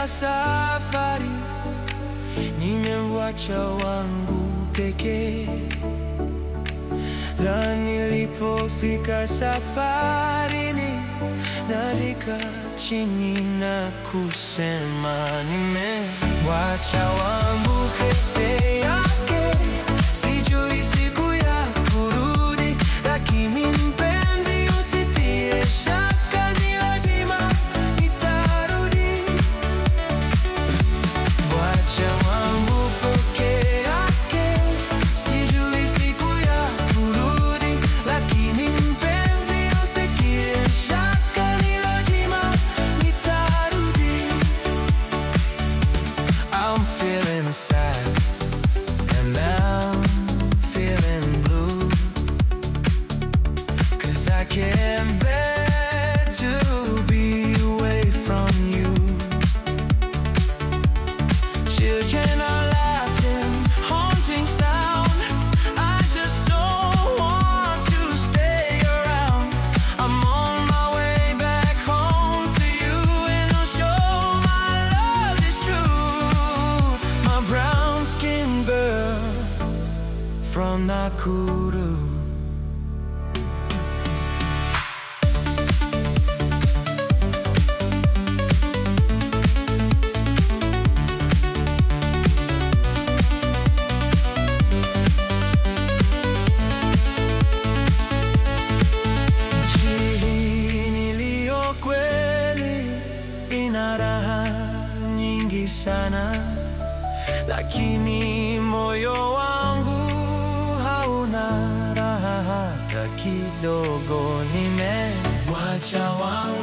Nimefika safari, nimemwacha wangu pekee. Na nilipofika safarini, nalika chini na kusema nimemwacha wangu pekee yake. Sijui siku ya kurudi, lakini mpenzi, usitie shaka, ni lazima nitarudi. Mwacha wangu pekee yake, sijui siku ya kurudi, lakini mpenzi, usitie shaka, ni lazima nitarudi. I'm feeling sad and I'm feeling blue, 'cause I can't bear to be away from you. Children are laughing, haunting sound. I just don't want to stay around. I'm on my way back home to you, and I'll show my love is true. My brown skin girl from Nakuru. Ina raha nyingi sana, lakini moyo wangu hauna raha hata kidogo. Nimemwacha wangu